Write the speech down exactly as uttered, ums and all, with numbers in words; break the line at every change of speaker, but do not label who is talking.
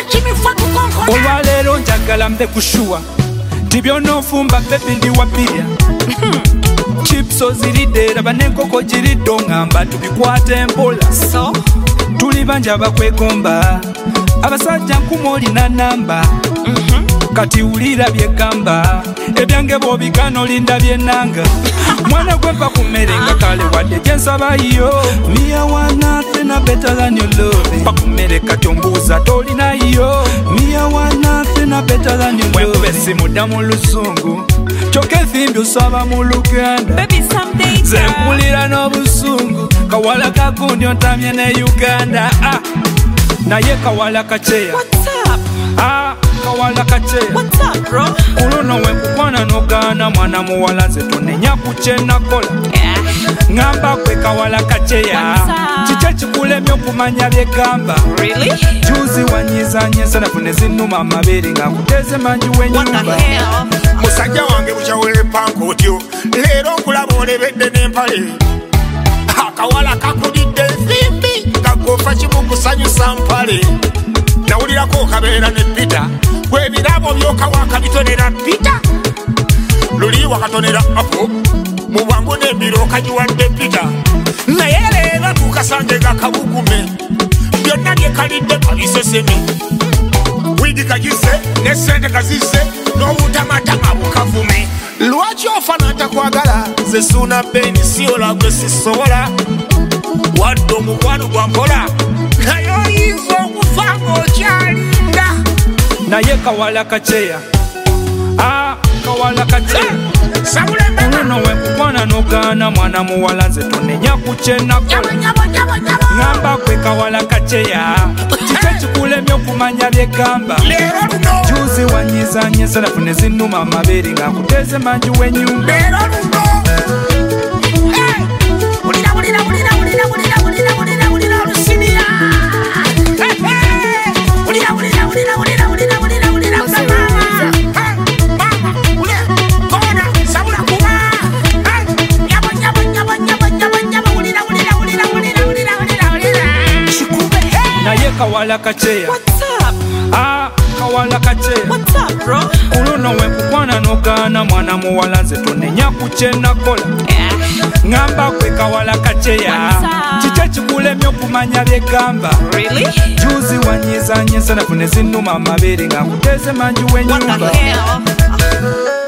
olwaleero njagala mbe kushuwa tibyonofumba bebi ndi wapirya chips oziridde era n'enkoko giridde oŋŋamba tubikwate empola
so
tuli banja bakwekomba abasajja nkumi olina namba kati wulira byegamba ebyange bw'obigana olinda byennanga mwana gwe mpa ku mmere nga kale wadde gye nsabayo miya wanafena better than your love mpa ku mmere kati ombuuza tolinayo miya wanafena better than your love mwekube simudda mu lusungu kyokka ensimbi osaba mu luganda ze mpulira n'obusungu kawala kagundi ontamye ne uganda ah. naye kawala kaceya ah. kawala kaceya kuluno wenkukwana n'ogaana mwana muwala ze tonenya ku kyenakola ŋŋamba kwe kawala kaceya kiki kikulemye okumanya byegamba juzi wanyizanya ensanafu ne zinnuma amabeere ng'akuteeze manju w'ennyumba
musajja wange bukyawelepanka otyo leero nkulaba olebedde n'empale akawala kakulidde ensimbi kagofa kimukusanyusa mpale nawulirako kabeera ne pita gwebirabo byokawaka bitonera pita luli wakatonera apo mu bwangu n'embiro okagiwadde pita naye leero tukasange gakabugume byonna byekalidde kabisesemi wigi kagise ne sente kazise n'obutamatama bukavume lwaki ofana ntakwagala ze suuna beni siyola gwe sisobola wadde omukwano gwa mpola naye oyinza okufa ng'okyalinda
naye kawala kaceya ah, kawala kaceya uluno wenkukwana n'ogaana mwana muwala nze tonenya ku kyenakola ŋŋamba kwe kawala kaceya kiki ekikulemye okumanya byegamba juzi wanyizanya ensanafu ne zinnuma amabeere ng'akuteeze manju w'ennyumba naye kawala kaceya ah, kawala kaceya kuluno wenkukwana n'ogaana mwana muwala nze tonenya ku kyenakola ŋŋamba kwe kawala kaceya kiki ekikulemye okumanya byegamba juzi wanyizanya ensanafu ne zinnuma amabeere ng'akuteeze manju w'ennyumba